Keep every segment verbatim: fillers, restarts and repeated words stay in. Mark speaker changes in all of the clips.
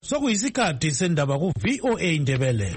Speaker 1: sokuyisikhathi sendaba ku V O A Ndebele.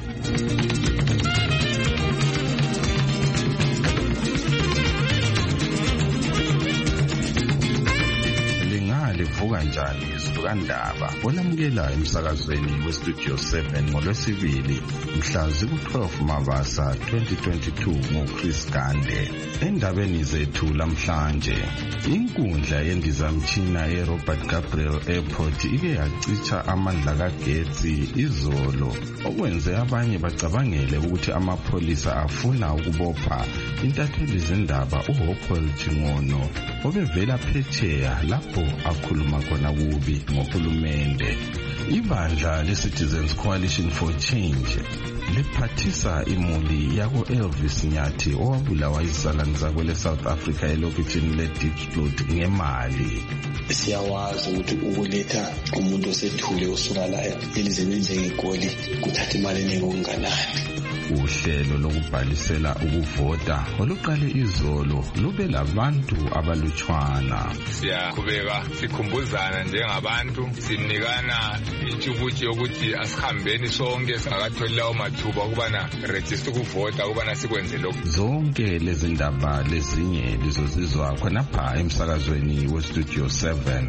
Speaker 2: Livuka njani izilukandaba olamukela emsakazweni westudio seven ngolwesibili mhla ziku-twelve Mabasa twenty twenty-two ngoChris Gande. Endabeni zethu lamhlanje, inkundla yendizamtshina eRobert Gabriel Airport ike yacitsha amandla kagetsi izolo, okwenze abanye bacabangele ukuthi amapholisa afuna ukubopha intatheli zindaba uHopewell Chingono obevela phetsheya lapho akhuluma khona kubi ngohulumende. Ibandla le-Citizens Coalition for Change liphathisa imuli yako Elvis Nyathi owabulawa izizalwane zakwele South Africa elokitshini le-Diepsloot ngemali.
Speaker 3: Siyawazi ukuthi ukuletha umuntu osethule usuka la elizweni njengegoli kuthatha imali eningi okunganani.
Speaker 2: Uhlelo lokubhalisela ukuvota oluqale izolo lube labantu abalutshwana.
Speaker 4: Siyaqhubeka sikhumbuzana njengabantu, sinikana ichukuthi yokuthi asihambeni sonke singakatholi lawo mathuba ukubana register ukuvota ukubana sikwenze lokho.
Speaker 2: Zonke lezi ndaba lezinye lizozizwa khonapha emsakazweni westudio seven.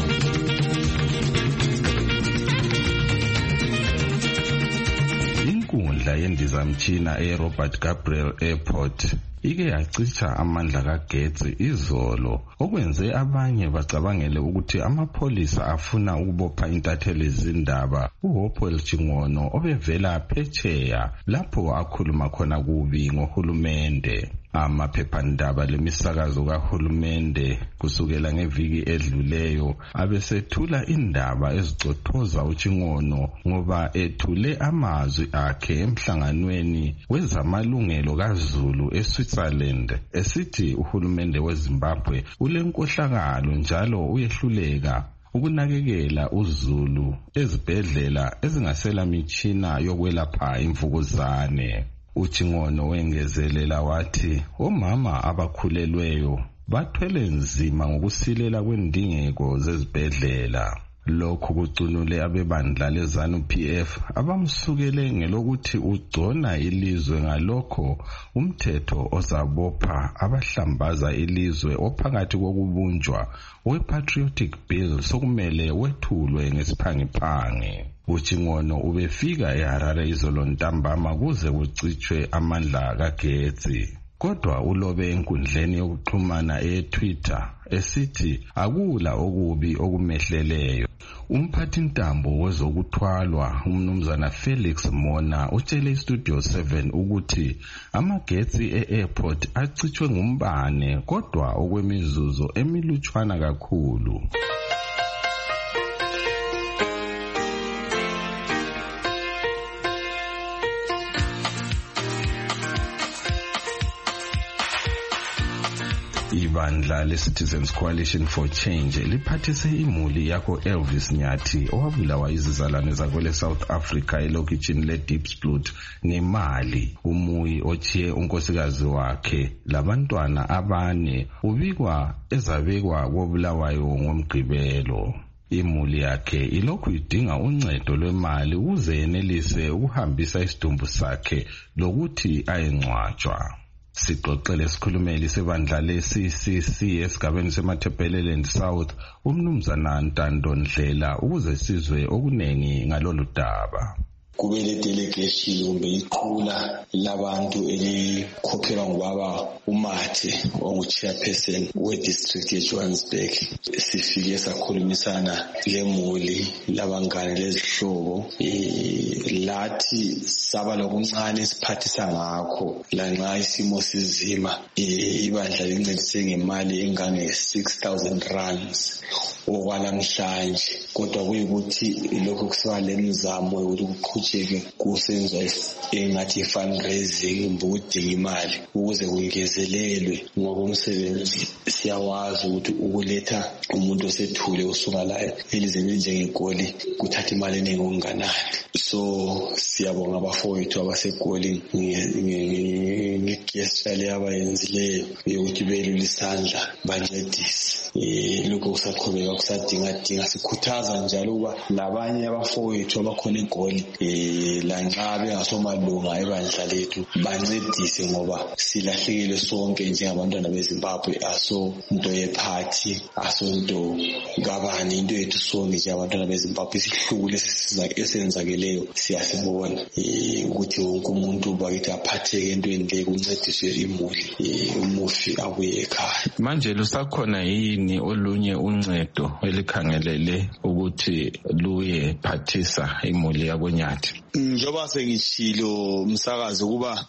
Speaker 2: Inkundla yendizamtshina eRobert Gabriel Airport ike yacitsha amandla kagetsi izolo, okwenze abanye bacabangele ukuthi amapholisa afuna ukubopha intatheli zindaba uHopewell Chingono obevela phetsheya lapho akhuluma khona kubi ngohulumende. Amaphephandaba lemisakazo kahulumende kusukela ngeviki edluleyo abesethula indaba ezicothoza uChingono ngoba ethule amazwi akhe emhlanganweni wezamalungelo kaZulu eSwitzerland esithi uhulumende weZimbabwe ulenkohlakalo njalo uyehluleka ukunakekela uZulu ezibhedlela ezingasela mitshina yokwelapha imvukuzane. uChingono wengezelela wathi omama abakhulelweyo bathwele nzima ngokusilela kwendingeko zezibhedlela. Lokhu kucunule abebandla leZANU P F abamsukele ngelokuthi ugcona ilizwe ngalokho umthetho ozabopha abahlambaza ilizwe ophakathi kokubunjwa we-Patriotic Bill sokumele wethulwe ngesiphangiphangi. uChingono ubefika eHarare izolo ntambama kuze kucitshwe amandla kagetsi. Kodwa ulobe enkundleni yokuxhumana eTwitter esithi akula okubi okumehleleyo. Umphathi ntambo wezokuthwalwa umnumzana Felix Mona utshele iStudio seven ukuthi amagetsi e-airport acitshwe ngumbane kodwa okwemizuzu emilutshwana kakhulu. Ibandla le-Citizens Coalition for Change liphathise imuli yako Elvis Nyathi owabulawa izizalwane zakwele South Africa elokitshini le-Diepsloot ngemali. Umuyi ochiye unkosikazi wakhe labantwana abane ubikwa ezabekwa kobulawayo ngoMgqibelo. Imuli yakhe ilokhu idinga uncedo lwemali ukuze yenelise ukuhambisa isidumbu sakhe lokuthi ayengcwatshwa. Sixoxele isikhulumeli sebandla le-C C C esigabeni seMatabeleland South umnumzana Ntando Ndlela ukuze sizwe okunengi ngalolu daba.
Speaker 3: Kube le delegation kumbe iqula labantu elikhokhelwa ngubaba uMathe ongu-chairperson we-district yeJohannesburg. Sifike sakhulumisana lemuli labangane lezihlobo lathi saba lokuncane siphathisa ngakho lanxa isimo sizima. Ibandla lincedise ngemali engange six thousand rands okwalamhlanje, kodwa kuyikuthi lokho kusiba lemizamo yokuthi manje-ke kusenzwa engathi fundraising ukudinga imali ukuze kungezelelwe ngoba umsebenzi siyawazi ukuthi ukuletha umuntu osethule usuka la elizweni njengegoli kuthatha imali eningi okunganani. So siyabonga abafowethu abaseGoli ngegesture le abayenzileyo yokuthi belule isandla bancedise. Eh lokho kusaqhubeka kusadinga dinga sikhuthaza njalo ukuba labanye abafowethu abakhona eGoli eh la nxa bengasomalunga ebandla lethu bancedise ngoba silahlekile sonke njengabantwana beZimbabwe aso into yephathi aso into ngabani into yethu sonke njengabantwana beZimbabwe isihlukule esenzakeleyo siyasibona ukuthi wonke umuntu bakithi aphatheke entweni le kuncediswe imuli umufi abuye ekhaya.
Speaker 2: Manje lusakhona yini olunye uncedo elikhangelele ukuthi luye phathisa imuli yaboNyathi?
Speaker 3: Njoba sengishilo umsakazo kuba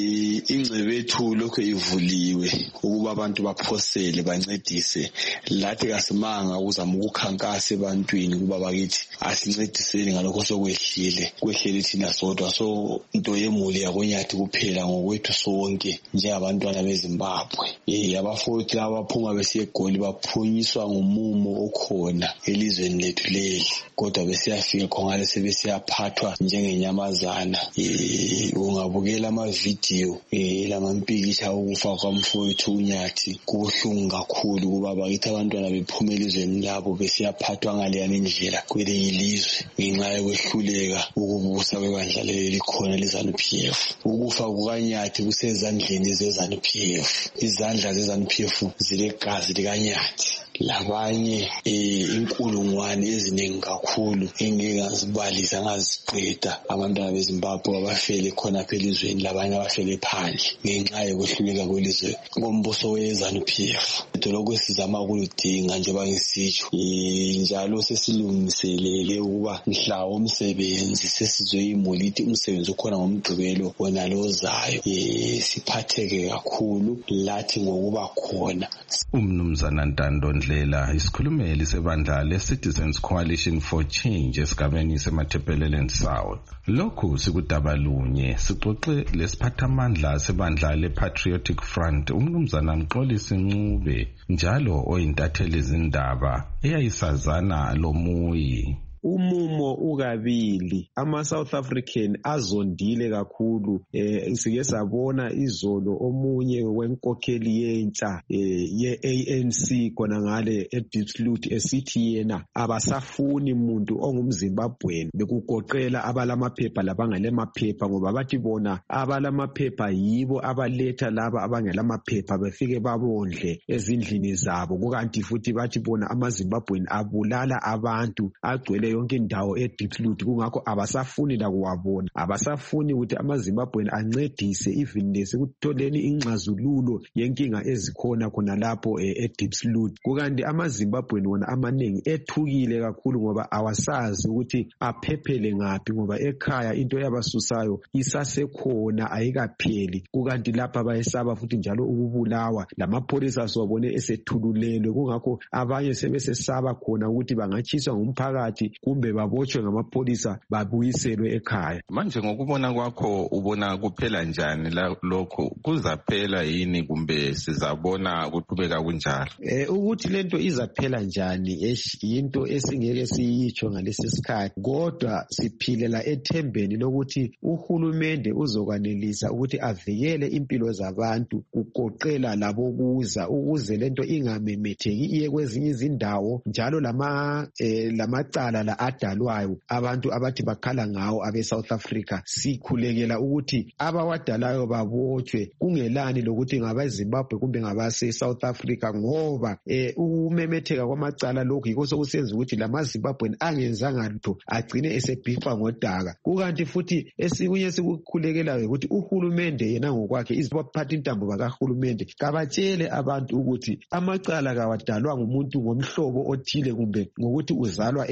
Speaker 3: ingcebe yethu lokho ivuliwe ukuba abantu baphosele bancedise lathi kasimanga ukuzama ukukhankasa ebantwini kuba bakithi asincediseni ngalokho sokwehlile kwehlele thina sodwa. So into yemuli yaboNyathi kuphela ngokwethu sonke njengabantwana beZimbabwe. Eh abafowethu abaphuma besiye eGoli baphunyiswa ngumumo okhona elizweni lethu leli kodwa besiyafika khona sebesiyaphathwa njengenyamazana. Eh ungabukela ama video eh lamampikisha ukufa kwamfowethu uNyathi kubuhlungu kakhulu kuba bakithi abantwana bephuma elizweni labo besiyaphathwa ngale ndlela kwelinye ilizwe ngenxa yokwehluleka ukubusa kwebandla leli khona leZANU-P F. Ukufa kukaNyathi kusezandleni zeZANU-P F. Izandla zeZANU-P F zilegazi likaNyathi. Labanye inkulungwane eziningi kakhulu engeke ngazibalisa ngaziqeda abantwana beZimbabwe abafele khona phela elizweni labanye abafele phandle ngenxa yokwehluleka kwelizwe ngombuso weZANU-P F. Lokho sizama ukuludinga njengoba ngisitsho njalo sesilungiselele ukuba mhla womsebenzi sesizwe imolithi umsebenzi ukhona ngomgqibelo wona lozayo siphatheke kakhulu lathi ngokuba khona.
Speaker 2: Umnumzana Ntando Ndlela isikhulumeli sebandla le-Citizens Coalition for Change esigabeni seMathebeleland South. Lokhu sikudabalunye sixoxe lesiphathamandla sebandla le-Patriotic Front umnumzana Mxolisi Ncube njalo oyintatheli izindaba eyayisazana lomuyi.
Speaker 5: Umumo ukabili ama-South African azondile kakhulu. eh sike sabona izolo omunye wenkokheli yentsha eh, ye-A N C kona ngale eDiepsloot esithi yena abasafuni umuntu ongumZimbabweni bekugoqela abalamaphepha labangalamaphepha ngoba bathi bona abalamaphepha yibo abaletha laba abangelamaphepha befike babondle ezindlini zabo kukanti futhi bathi bona amaZimbabweni abulala abantu agcwele yonke indawo eDiepsloot kungakho abasafuni la kuwabona abasafuni ukuthi amaZimbabweni ancedise even lesikutholeni inxazululo yenkinga ezikhona khona lapho eDiepsloot. Kukanti amaZimbabweni wona amanengi ethukile kakhulu ngoba awasazi ukuthi aphephele ngaphi ngoba ekhaya into yabasusayo isasekhona ayikapheli kukanti lapha bayesaba futhi njalo ukubulawa lamapholisa sobone esethululelwe kungakho abanye sebesesaba khona ukuthi bangatshiswa ngumphakathi kumbe babotshwe ngamapholisa babuyiselwe ekhaya.
Speaker 2: Manje ngokubona kwakho ubona kuphela njani lokho kuzaphela yini kumbe sizabona kuqhubeka kunjalo?
Speaker 5: Eh ukuthi lento izaphela njani into esingeke siyitsho ngalesi sikhathi kodwa siphilela ethembeni lokuthi uhulumende uzokwanelisa ukuthi avikele impilo zabantu kugoqela labo kuza ukuze lento ingamemetheki iye kwezinye izindawo njalo lama eh, lamacala la adalwayo abantu abathi bakhala ngawo abe-South Africa sikhulekela ukuthi abawadalayo babotshwe kungelani lokuthi ngabeZimbabwe kumbe ngabase-South Africa ngoba eh, ukumemetheka kwamacala lokhu yikho sokusenza ukuthi lamaZimbabweni angenzanga lutho agcine esebhifa ngodaka. Kukanti futhi esikunye sikukhulekelayo ukuthi uhulumende yena ngokwakhe izibaphatha intambo bakahulumende kabatshele abantu ukuthi amacala kawadalwa ngumuntu ngomhlobo othile kumbe ngokuthi uzalwa elizweni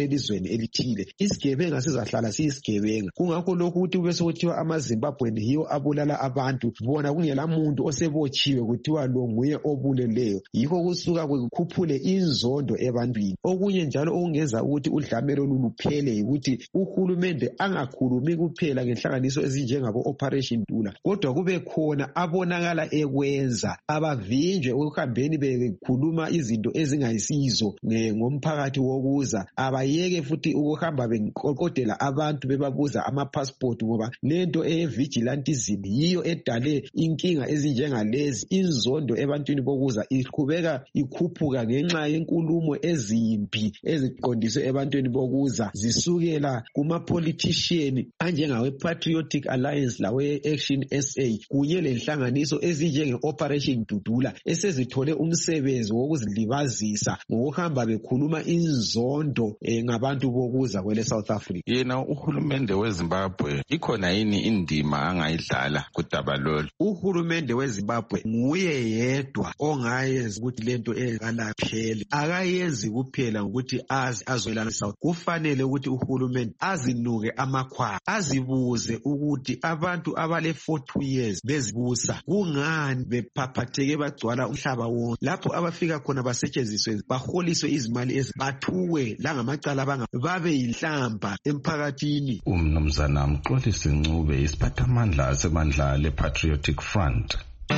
Speaker 5: elizweni elithile. Isigebenga sizahlala siyisigebenga. Kungakho lokhu ukuthi kube sekuthiwa amaZimbabweni yiwo abulala abantu, bona kungela muntu osebotshiwe kuthiwa lo nguye obuleleyo. Yikho kusuka kukhuphule inzondo ebantwini. Okunye njalo okungenza ukuthi udlamelo luluphele yikuthi uhulumende angakhulumi kuphela ngenhlanganiso ezinjengabo Operation Dula, kodwa kube khona abonakala ekwenza, abavinjwe ukuhambeni bekhuluma izinto ezingayisizo ngomphakathi wokuza, abayeke futhi ukuhamba beqoqodela abantu bebabuza ama-passport, ngoba lento eye-vigilantism yiyo edale inkinga ezinjengalezi. Inzondo ebantwini bokuza iqhubeka ikhuphuka ngenxa yenkulumo ezimbi eziqondiswe ebantwini bokuza, zisukela kuma-politician anjengawe-Patriotic Alliance lawe-Action S A kunye lenhlanganiso ezinjenge-Operation Dudula esezithole umsebenzi wokuzilibazisa ngokuhamba bekhuluma inzondo eh, ngabantu bokuza kwele South Africa.
Speaker 2: Yena uhulumende weZimbabwe ikhona yini indima angayidlala kudaba lolu?
Speaker 5: Uhulumende weZimbabwe nguye yedwa ongayenza ukuthi lento engalapheli. Akayenzi kuphela ukuthi azi azwelana South. Kufanele ukuthi uhulumende azinuke amakhwa, azibuze ukuthi abantu abale forty years bezibusa kungani bephaphatheke bagcwala umhlaba wonke. Lapho abafika khona basetshenziswe, baholiswe izimali ezibathuwe langamacala banga babe yinhlamba emphakathini.
Speaker 2: Umnumzana Mxolisi Ncube, isiphathamandla asemandla le-Patriotic Front.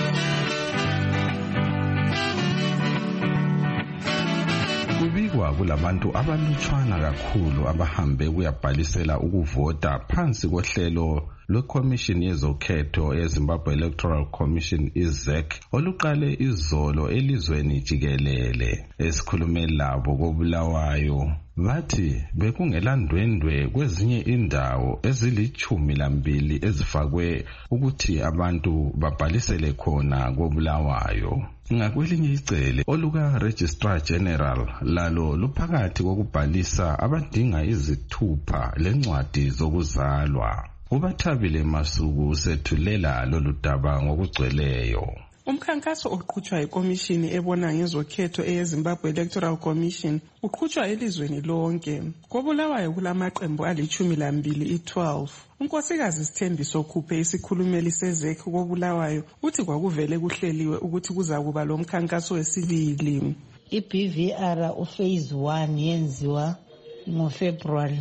Speaker 2: Kubikwa kulabantu abalutshwana kakhulu abahambe kuyabhalisela ukuvota phansi kohlelo lweCommission yezokhetho eZimbabwe Electoral Commission I Z E C oluqale izolo elizweni jikelele. Esikhulume labo koBulawayo bathi bekungelandwendwe kwezinye indawo ezilichumi lambili ezifakwe ukuthi abantu babhalisele khona koBulawayo. Ngakwelinye icele oluka Registrar General lalo luphakathi kokubhalisa abadinga izithupha lencwadi zokuzalwa. Ubathabile Masuku sethulela lolu daba ngokugcweleyo.
Speaker 6: Umkhankaso oqhutshwa ikomishini ebona ngezokhetho eyeZimbabwe Electoral Commission uqhutshwa elizweni lonke. KoBulawayo kulamaqembu alichumi lambili i-twelve. Unkosikazi Sithembiso Khuphe isikhulumeli seZ E C koBulawayo uthi kwakuvele kuhleliwe ukuthi kuzakuba lo mkhankaso wesibili.
Speaker 7: I-B V R uphase one yenziwa ngoFebruary.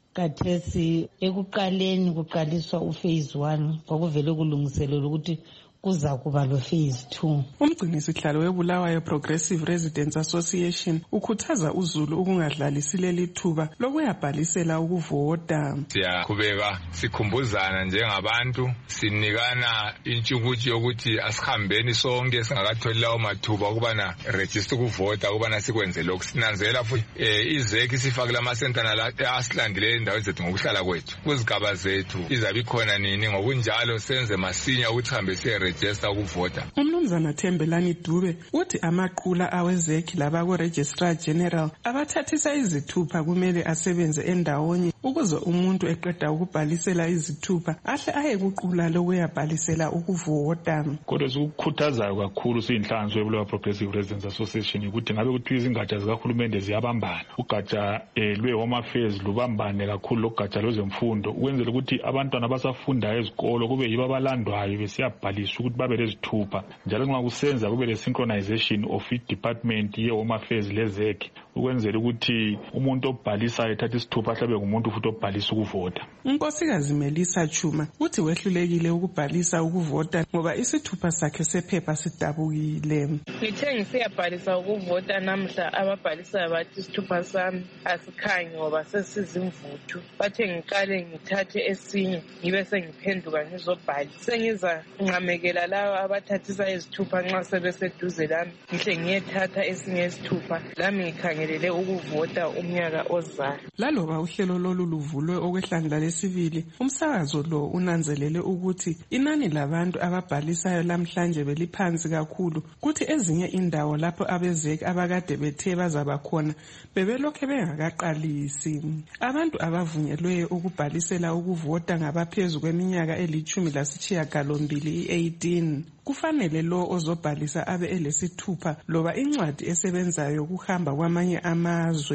Speaker 7: Kathesi ekuqaleni kuqaliswa uphase one kwakuvele kulungiselelwa ukuthi kuza kuba lo phase two.
Speaker 6: Umgcini sihlalo weBulawayo Progressive Residents Association ukhuthaza uZulu ukungadlalisi leli thuba lokuyabhalisela ukuvota.
Speaker 4: Siyaqhubeka sikhumbuzana njengabantu, sinikana intshukuthi yokuthi asihambeni sonke singakatholi lawo mathuba ukubana register ukuvota ukubana sikwenze lokhu. Sinanzela futhi iZ E C sifakela amasenta nala asilandile indawo zethu ngokuhlala kwethu. Kuzigaba zethu izabe khona nini ngokunjalo senze masinya ukuthi hambe siye register ukuvota.
Speaker 6: Umnumzana Thembelani Dube uthi amaqula aweZ E C labako Registrar General abathathisa izithupha kumele asebenze endawonye ukuze umuntu eqeda ukubhalisela izithupha ahle aye kuqula lokuyabhalisela ukuvota.
Speaker 8: Kodwa sikukhuthazayo kakhulu siyinhlanganiso yeBulawayo Progressive Residents Association ukuthi ngabe kuthi izingatsha zikahulumende ziyabambana. Ugatsha lwe-Home Affairs lubambane kakhulu logatsha lwezemfundo ukwenzela ukuthi abantwana abasafundayo ezikolo kube yibo abalandwayo besiyabhaliswa ukuthi babe lezithupha. Njalo nxa kusenza kube le synchronization of i-department ye-Home Affairs leZ E C ukwenzela ukuthi umuntu obhalisa ethatha isithupha ahlabe ngumuntu futhi obhalisa ukuvota.
Speaker 6: Unkosikazi Melissa Chuma uthi wehlulekile ukubhalisa ukuvota ngoba isithupha sakhe sephepha sidabukile.
Speaker 9: Ngithe ngisiyabhalisa ukuvota namhla ababhalisayo bathi isithupha sami asikhanyi ngoba sesizimvuthu. Bathe ngiqale ngithathe esinye ngibe sengiphenduka ngizobhalisa. Sengiza nqamekela lawo abathathisa izithupha nxa sebeseduze lami ngihle ngiyethatha esinye isithupha lami ngikhangelele ukuvota umnyaka ozayo.
Speaker 6: Laloba uhlelo lolu luvulwe okwehlandla lesibili, umsakazo lo unanzelele ukuthi inani labantu ababhalisayo lamhlanje beliphansi kakhulu, kuthi ezinye indawo lapho abeZ E C abakade bethe bazaba khona bebelokhe bengakaqalisi. Abantu abavunyelwe ukubhalisela ukuvota ngabaphezulu kweminyaka elichumi lasitshiyagalombili i-eighteen. Kufanele lo ozobhalisa abe elesithupha loba incwadi esebenzayo ukuhamba kwamanye amazwe.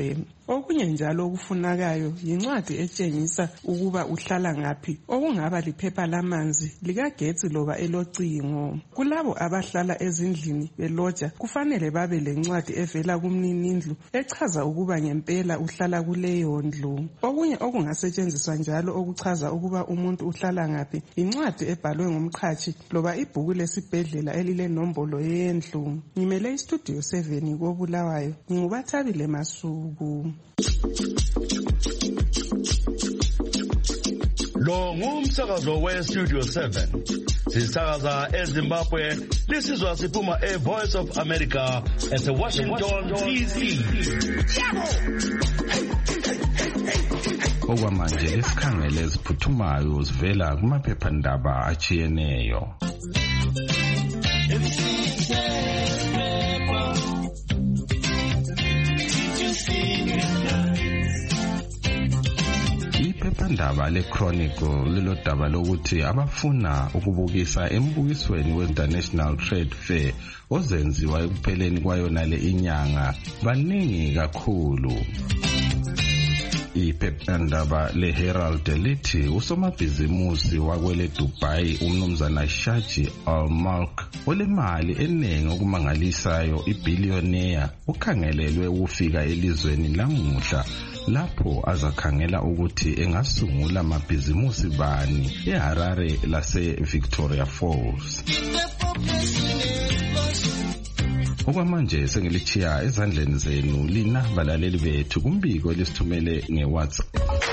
Speaker 6: Okunye njalo okufunakayo yincwadi etshengisa ukuba uhlala ngaphi, okungaba liphepha lamanzi, likagetsi loba elocingo. Kulabo abahlala ezindlini beloja kufanele babe lencwadi evela kumninindlu echaza ukuba ngempela uhlala kuleyo ndlu. Okunye okungasetshenziswa njalo okuchaza ukuba umuntu uhlala ngaphi incwadi ebhalwe ngumqhashi loba ibhuku lesibhedlela elilenombolo yendlu. Ngimele istudio seven koBulawayo, nginguBathabile Masuku.
Speaker 10: Lo ngumsakazo we-Studio seven. Sisakaza eZimbabwe, lisizwa siphuma e-Voice of America ese-Washington, D C.
Speaker 2: Okwamanje lesikhangele eziphuthumayo zivela kumaphephandaba achiyeneyo. Iphephandaba le-Chronicle lilodaba lokuthi abafuna ukubukisa embukisweni we-International Trade Fair ozenziwa ekupheleni kwayona le inyanga baningi kakhulu. Iphephandaba le-Herald lithi usomabhizimusi wakwele Dubai umnumzana Shaji Al-Malk olemali eningi okumangalisayo ibillionaire ukhangelelwe ukufika elizweni lamuhla lapho azakhangela ukuthi engasungula amabhizimusi bani eHarare lase Victoria Falls. Okwamanje sengilichiya ezandleni zenu lina balaleli bethu kumbiko lisithumele ngeWhatsApp.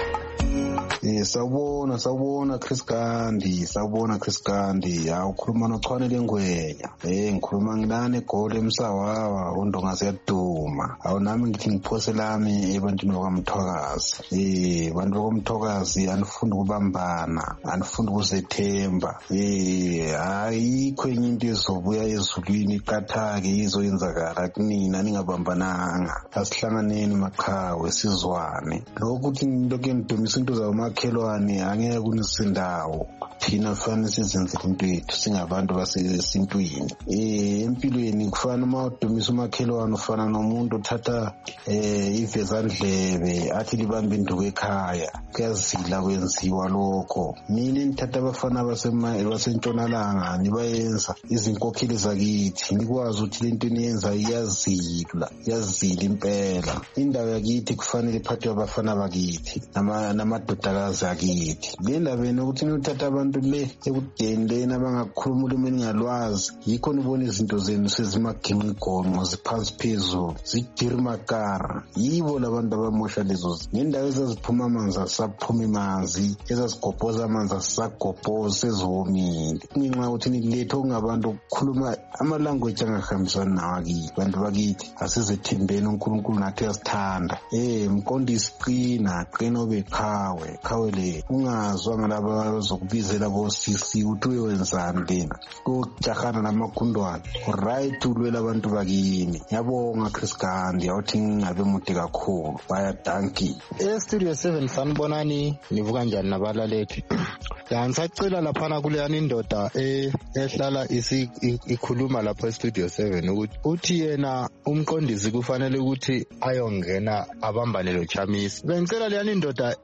Speaker 11: Eh sawubona sawubona Chris Gandhi sawubona Chris Gandhi awukhuluma noChwanele Ngwenya eh ngikhuluma ngilana eGoli eMsawawa undonga siyaduma awunami ngithi ngiphose lami ebantwini bokaMthokazi eh abantu bokaMthokazi anifunda ukubambana anifunda ukuzethemba eh ayikho enye into ezobuya ezulwini kathake izoyenzakala kunina ningabambananga asihlanganeni maqhawe sizwane lokuthi lokho ngidumisa into zawo makhelwane angeke kunisindawo thina fanele sizenzele into yethu singabantu basesintwini eh empilweni kufana uma udumisa umakhelwane ufana nomuntu othatha eh ivezandlebe athi libambe induku ekhaya kuyazila kwenziwa lokho mina ngithatha abafana basentshonalanga nibayenza izinkokheli zakithi nikwazi ukuthi lento niyenza iyazila iyazila impela indawo yakithi kufanele iphathwe abafana bakithi nama namadodakazi akithi le ndaba nokuthi nithatha abantu le ekudeni lena abangakhuluma ulimi ningalwazi yikho nibona izinto zenu sezimaginqigonqo ziphansi phezulu zidirmakara yibo labantu abamosha lezo nendawo ezaziphuma amanzi asaphuma imanzi ezazigobhoza amanzi asagobhoza sezomile nginxa ukuthi nilethe okungabantu ukukhuluma ama-language angahambisani nawo akithi bantu bakithi asizethembeni uNkulunkulu nathi uyasithanda eh mqondisi qina qina obekhawe khawe le ungazwa ngalaba bazokubizela bosisi uthi uyenzani lena ukujahana namagundwane right ulwela abantu bakini yabonga Chris Gandhi awuthi ngabe mude kakhulu baya danki
Speaker 12: e-Studio seven sanibonani nivuka njani nabalalethi la ngisacela laphana kuleyani indoda ehlala isi ikhuluma lapha e-Studio seven ukuthi uthi yena umqondisi kufanele ukuthi ayongena abambane lo Chamisa bengicela leyani indoda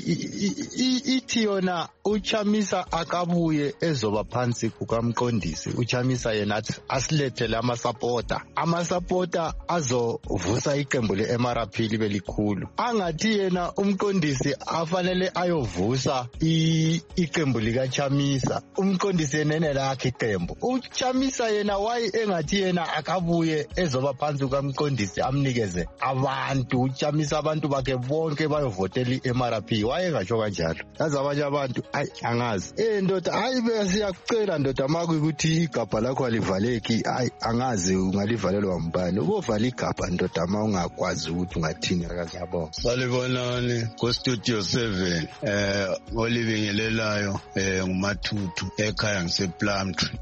Speaker 12: ithi yona uChamisa akabuye ezoba phansi kukamqondisi uChamisa yena asilethele amasupporter amasupporter azovusa iqembu le-M R P libe likhulu angathi yena umqondisi afanele ayovusa iqembu likaChamisa umqondisi yenene lakhe iqembu uChamisa yena wayi engathi yena akabuye ezoba phansi kukamqondisi amnikeze abantu uChamisa abantu bakhe bonke bayovotela i-M R P wayengasho kanjalo yazi abanye abantu ayi angazi eh ndoda hayi besiyakucela ndoda makuyikuthi igabha lakho alivaleki ayi angazi ungalivalelwa umbani ubovala igabha ndoda ma ungakwazi ukuthi ungathini akaziyabona
Speaker 13: salibonani ku Studio seven eh olibingelela ngayo eh ngumathuthu ekhaya ngisePlumtree.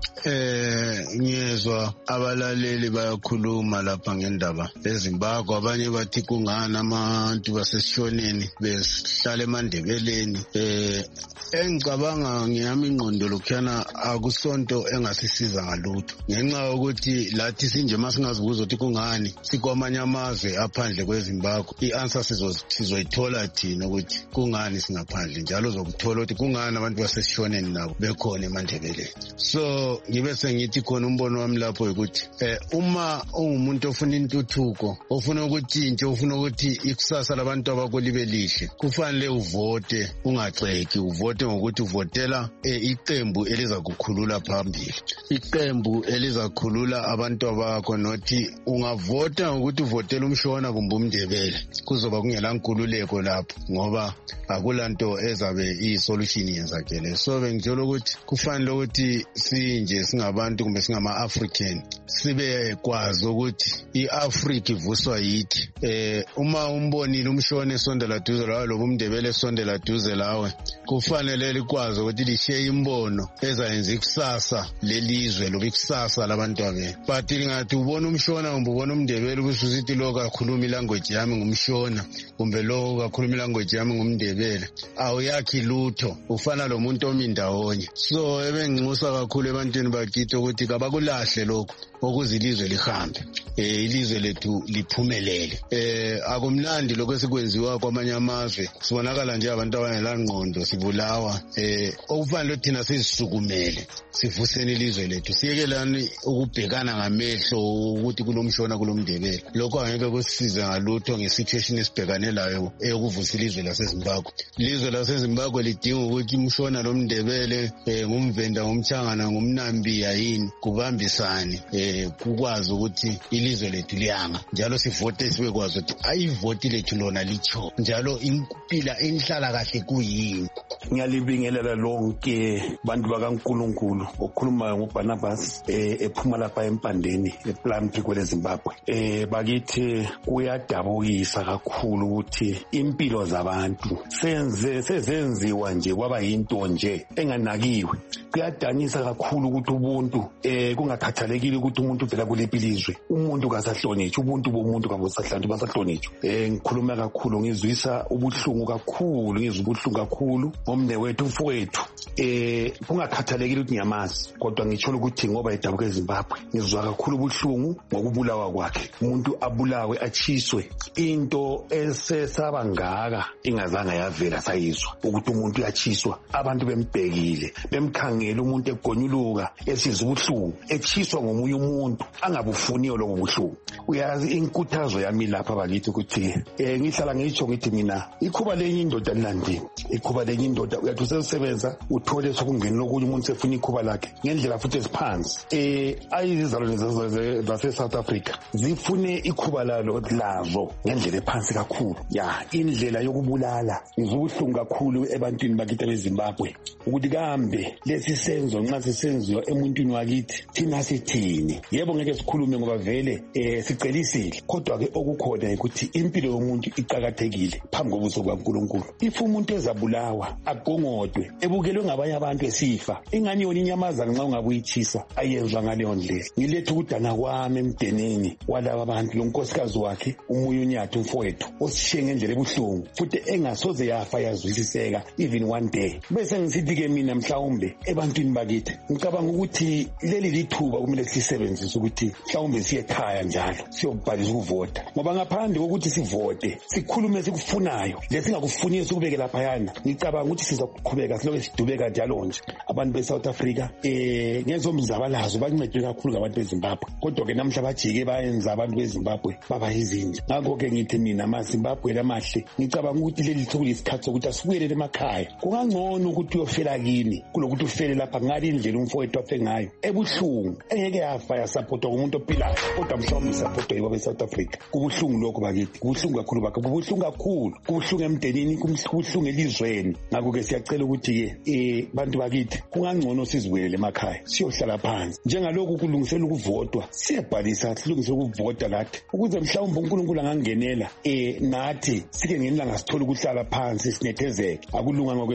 Speaker 13: Eh ngiyezwa abalaleli bayakhuluma lapha ngendaba eZimbabwe, abanye bathi kungani abantu basesishoneni besihlala eMandebeleni. Eh engicabanga ngiyami ingqondo lokhuyana akusonto engasisiza ngalutho, ngenxa yokuthi lathi sinje masingazibuza ukuthi kungani sikwamanye amazwe aphandle kweZimbabwe. I-answer sizoyithola thina ukuthi kungani singaphandle, njalo zokuthola ukuthi kungani abantu basesishoneni nabo bekhona eMandebeleni. So ngibe sengithi khona umbono wami lapho ukuthi eh uma ungumuntu ofuna intuthuko, ofuna ukuthi into, ofuna ukuthi ikusasa labantu abakho libe lihle, kufanele uvote, ungaceki, uvote ngokuthi uvotela eh, iqembu eliza kukhulula phambili, iqembu eliza kukhulula abantu abakho. Nothi ungavota ngokuthi uvotela umshona kumbe umndebele, kuzoba kungela nkululeko lapho, ngoba akulanto ezabe iyi-solution yenzakele. So bengithola ukuthi kufanele ukuthi sinje singabantu kumbe singama-African sibe kwazi ukuthi i-Africa ivuswa yithi. Eh uma umbonile umshona esondela duze lawe loba umndebele esondela duze lawe, kufanele likwazi ukuthi lishiye imbono ezayenza ikusasa lelizwe loba ikusasa labantu abe. But lingathi ubona umshona kumbe ubona umndebele ubususithi lo kakhuluma ilanguage yami ngumshona kumbe lo kakhuluma ilanguage yami ngumndebele, awuyakhi lutho, ufana lo muntu omindawonye. So ebenginxusa kakhulu ebantwini bakithi ukuthi kabakulahle lokho ukuze ilizwe lihambe, eh ilizwe lethu liphumelele. Eh akumnandi lokho esikwenziwa kwamanye amazwe, sibonakala nje abantu abangela ngqondo sibulawa. Eh okufanele thina sizisukumele sivuseni ilizwe lethu, siyekelani ukubhekana ngamehlo ukuthi kulomshona kulomndebele. Lokho angeke kusisize ngalutho ngesituation esibhekane layo eyokuvusa ilizwe laseZimbabwe. Ilizwe laseZimbabwe lidinga ukuthi umshona lomndebele eh ngumvenda ngumchangana ngumnambiya yini kubambisane eh kukwazi ukuthi ilizwe lethu liyanga, njalo sivote sibekwazi ukuthi ayivoti lethu lona licho, njalo impila inhlala kahle kuyini.
Speaker 14: Ngiyalibingelela lonke bantu bakaNkulunkulu okhuluma ngoBarnabas eh ephuma lapha empandeni ePlumtree kwele Zimbabwe. Eh bakithi kuyadabukisa kakhulu ukuthi impilo zabantu senze sezenziwa nje kwaba yinto nje enganakiwe. Kuyadanisa kakhulu ukuthi ubuntu eh kungakhathalekile ukuthi umuntu uvela kuliphi ilizwe, umuntu kasahlonitshwa, ubuntu bomuntu kabusahlantu basahlonitshwa. Eh ngikhuluma kakhulu, ngizwisa ubuhlungu kakhulu, ngizwa ubuhlungu kakhulu ngomnewethu mfowethu. Eh kungakhathalekile ukuthi ngiyamazi, kodwa ngitsho ukuthi ngoba edabuka eZimbabwe ngizwa kakhulu ubuhlungu ngokubulawa kwakhe. Umuntu abulawe achiswe, into esesaba ngaka ingazanga yavela sayizwa ukuthi umuntu uyachiswa, abantu bembhekile bemkhangela umuntu egonyuluka esizwa ubuhlungu echiswa ngomunye umuntu angabufuniyo lobo buhlungu. Uyazi inkuthazo yami lapha bakithi ukuthi eh ngihlala ngitsho ngithi mina ikhuba lenye indoda lilandini, ikhuba lenye indoda uyathi usebenza uthole sokungenela ukuthi umuntu sefuna ikhuba lakhe ngendlela futhi esiphansi. Eh ayizizalwane zase South Africa zifune ikhuba lalo lazo ngendlela ephansi kakhulu. Ya indlela yokubulala ngizubuhlungu kakhulu ebantwini bakithi beZimbabwe ukuthi kambe lesi senzo nxa sisenziwa emuntwini wakithi thina sithini. Yebo ngeke sikhulume ngoba vele eh sicelisile, kodwa ke okukhona ukuthi impilo yomuntu iqhakathekile phambi kobuso bukaNkulunkulu. If umuntu ezabulawa agongodwe ebukelwe ngabanye abantu esifa, ingani yona inyamazana nxa ungabuyithisa ayenzwa ngaleyo ndlela. Ngilethe ukudana kwami emdenini walaba abantu, lo nkosikazi wakhe umunye unyathu mfowethu osishiye ngendlela ebuhlungu futhi engasoze yafa yazwisiseka even one day. Bese ngisithi ke mina mhlawumbe ebantwini bakithi ngicabanga ukuthi leli lithuba kumele sisebenzise ukuthi mhlawumbe siye ekhaya njalo siyobhalisa ukuvota, ngoba ngaphandle kokuthi sivote sikhulume sikufunayo lesingakufuniyo sikubeke lapha yana, ngicabanga ukuthi sizoqhubeka siloke sidubeka njalo nje. Abantu beSouth Africa eh ngezomzabalazo bancedwe kakhulu ngabantu beZimbabwe, kodwa ke namhla bajike bayenza abantu beZimbabwe baba yizinja. Ngakho ke ngithi mina amaZimbabwe lamahle ngicabanga ukuthi leli thuku lesikhathi sokuthi asibuyele emakhaya. Kungangcono ukuthi uyofela kini kulokuthi ufele lapha ngale indlela umfowethu afe ngayo ebuhlungu, engeke yafa yasupportwa kumuntu ophilayo, kodwa mhlawumbe isupportwa yibo beSouth Africa. Kubuhlungu lokho bakithi, kubuhlungu kakhulu bakho, kubuhlungu kakhulu, kubuhlungu emndenini, kubuhlungu elizweni. Ngakho ke siyacela ukuthi ke eh bantu bakithi kungangcono sizibuyele emakhaya siyohlala phansi njengalokhu kulungisela ukuvotwa, siyabhalisa silungisela ukuvota lathi ukuze mhlawumbe uNkulunkulu angangenela eh nathi sike ngenilanga sithola ukuhlala phansi sinethezeke. Akulunganga okwenziwa ngama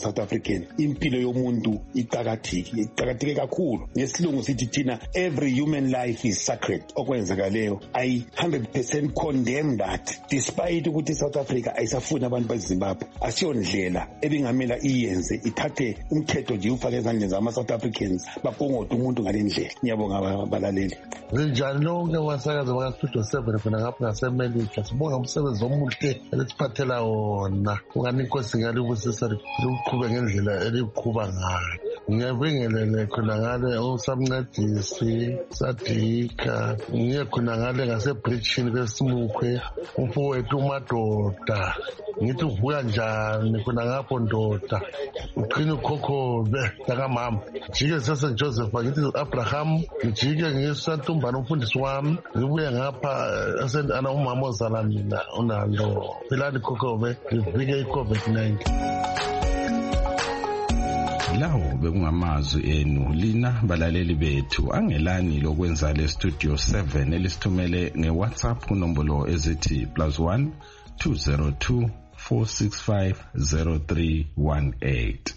Speaker 14: South African impilo yomuntu iqakatheke iqakatheke kakhulu. Ngesilungu sithi thina every human life is sacred. Okwenzakaleyo I one hundred percent condemn that, despite ukuthi South Africa ayisafuni abantu beZimbabwe. Asiyondlela ebingamela iyenze ithathe umthetho nje ufake ezandleni zama South Africans bakongoda umuntu ngalendlela. Ngiyabonga balaleli.
Speaker 15: Zinjani lonke wasakaza baka Studio seven khona ngapha ngaseMelika. Sibonga umsebenzi omuhle elesiphathela wona. Ungani inkosi ngale ubusisa liqhube ngendlela eliqhuba ngayo. Ngiyabingelele khona ngale usamncedisi Sadika. Ngiye khona ngale ngasebridge kweSimukwe umfowethu uMadoda. Ngithi uvuka njani khona ngapho ndoda. Uqina ukhokhobe lakamama. Jike sese Joseph ngithi Abraham ngijike ngisantumbana umfundisi wami. Ngibuye ngapha asendana umama ozala mina unalo. Philani khokhobe ngivike iCovid nineteen.
Speaker 2: Lawo bekungamazwi enu lina balaleli bethu. Angelani lokwenza le Studio seven elisithumele ngeWhatsApp kunombolo ezithi plus one two zero two four six five zero three one eight.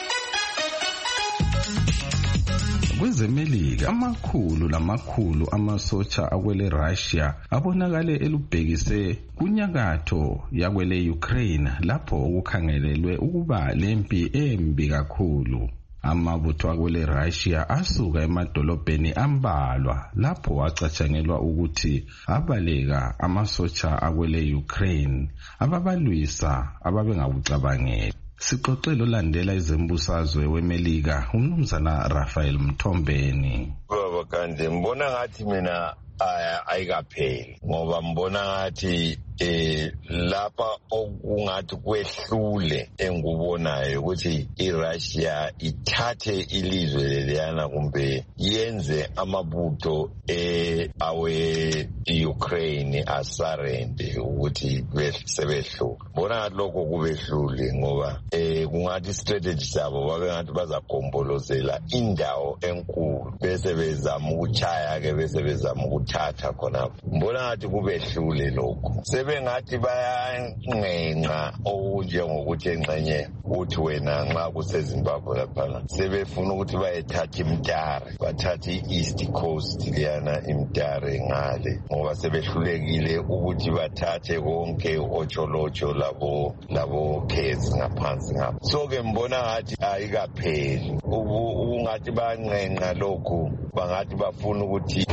Speaker 2: KwezeMelika amakhulu lamakhulu amasotsha akwele Russia abonakale elubhekise kunyakatho yakwele Ukraine lapho ukukhangelelwe ukuba lempi embi kakhulu. Amabutho akwele Russia asuka emadolobheni ambalwa lapho acatshangelwa ukuthi abaleka amasotsha akwele Ukraine ababalwisa ababengakucabangeli. Sixoxelo landela izembusazwe weMelika umnumzana Raphael Mthombeni.
Speaker 16: Baba kanti mbona ngathi mina ayikapheli ngoba mbona ngathi eh lapha okungathi kwehlule engubonayo ukuthi iRussia ithathe ilizwe leliyana kumbe yenze amabutho eh awe Ukraine asarende ukuthi sebehluka. Mbona ngathi lokho kubehlule ngoba eh kungathi strategy sabo babengathi bazagombolozela indawo enkulu bese bezama ukuchaya ke bese bezama ukuthatha khonapho. Mbona ngathi kubehlule lokho. Bengathi bayancenga okunjengokuthi engxenye uthi wena nxa kuseZimbabwe laphana sebefuna ukuthi bayethatha iMtare bathatha i-East Coast liyana iMtare ngale ngoba sebehlulekile ukuthi bathathe konke ocholocho labo labo case ngaphansi ngapha. So ke mbona ngathi ayikapheli ukungathi bayancenga lokhu bangathi bafuna ukuthi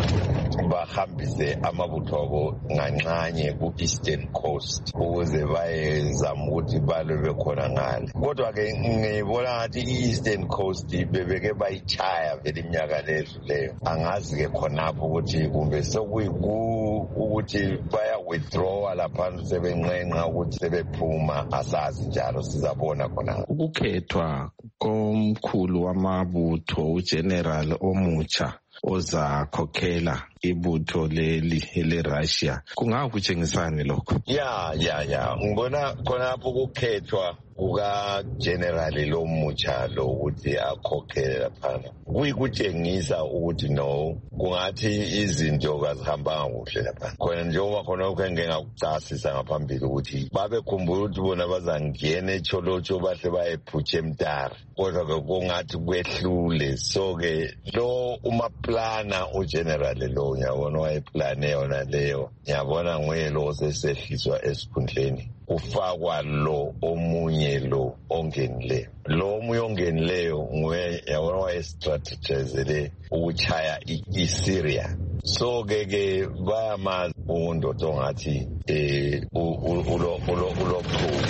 Speaker 16: bahambise amabutho abo ngancanye ku-Eastern Coast ukuze bayezama ukuthi balwe bekhona ngale. Kodwa ke ngibona ngathi i-Eastern Coast bebeke bayichaya vele iminyaka ledluleyo. Angazi ke khonapho ukuthi kumbe sokuyiku ukuthi baya withdraw lapha sebenqenqa ukuthi sebephuma asazi njalo sizabona khona.
Speaker 2: Ukukhethwa komkhulu wamabutho uGeneral omutsha oza khokhela ibutho leli leRussia kungakutshengisani lokho?
Speaker 16: Ya ya ya ngibona khonapho kukhethwa kuka general lo mutsha lo ukuthi akhokhele laphana kuyikutshengisa ukuthi no kungathi izinto kazihamba kakuhle laphana. Khona njengoba khona ukenge ngakucasisa ngaphambili ukuthi babekhumbula ukuthi bona bazangena echolocho bahle bayephutshe eMtare kodwa ke kungathi kwehlule. So ke lo umaplana ugeneral lo ngiyabona wayeplane yona leyo ngiyabona nguye lo sesehliswa esikhundleni ufakwa lo omunye lo ongenileyo. Lo omunye ongenileyo nguye yabona wayestrategizele ukuchaya iSyria. So ke ke bayamazi undoda ongathi eh ulo ulo ulo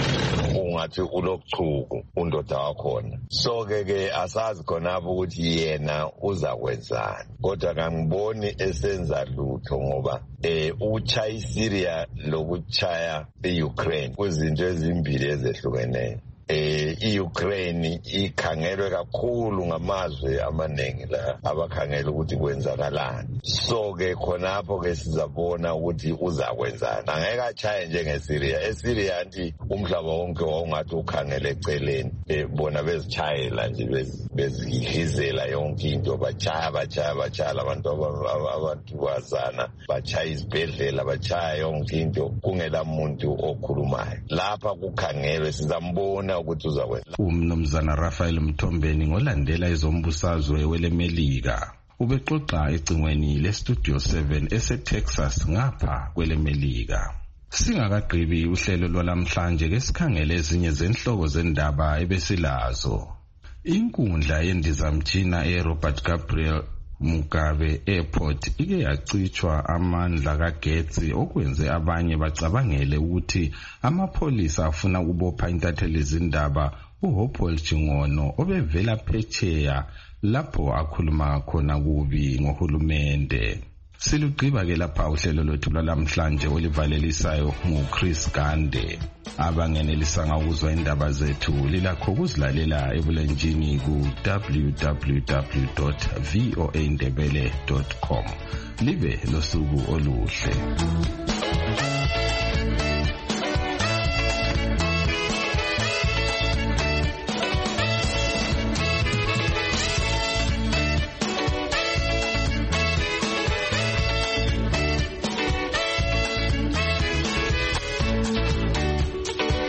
Speaker 16: ungathi ulochuku undoda wakhona. So ke ke asazi khonapho ukuthi yena uza kwenzani kodwa kangiboni esenza lutho ngoba eh uchaya iSyria lokuchaya eUkraine kuzinto ezimbili ezehlukeneyo. Eh iUkraine ikhangelwe kakhulu ngamazwe amaningi la abakhangela ukuthi kwenzakalani. So ke khonapho ke sizabona ukuthi uzakwenzani. Angeke achaye njengeSyria. eSyria nti umhlaba wonke wawungathi ukhangele eceleni eh bona bezichayela nje bezihizela yonke into bachaya bachaya bachaya abantu abantu bazana bachaya izibhedlela bachaya yonke into kungela muntu okhulumayo. Lapha kukhangelwe sizambona ukuthi uzakwenza.
Speaker 2: Umnumzana Raphael Mthombeni ngolandela ezombusazwe welemelika ubexoxa ecingweni leStudio seven eseTexas ngapha kwelemelika. Singakagqibi uhlelo lwalamhlanje ke sikhangele ezinye zenhloko zendaba ebesilazo. Inkundla yendizamtshina eRobert Gabriel Mugabe Airport ike yacithwa amandla kagetsi okwenze abanye bacabangele ukuthi amapholisa afuna ukubopha intatheli izindaba uHopewell Chingono obevela phetsheya lapho akhuluma khona kubi ngohulumende. Silugqiba ke lapha uhlelo lwethu lwalamhlanje olivalelisayo nguChris Gande. Abangenelisanga ukuzwa indaba zethu lilakho ukuzilalela ebulenjini ku w w w dot voa ndebele dot com. Libe losuku oluhle.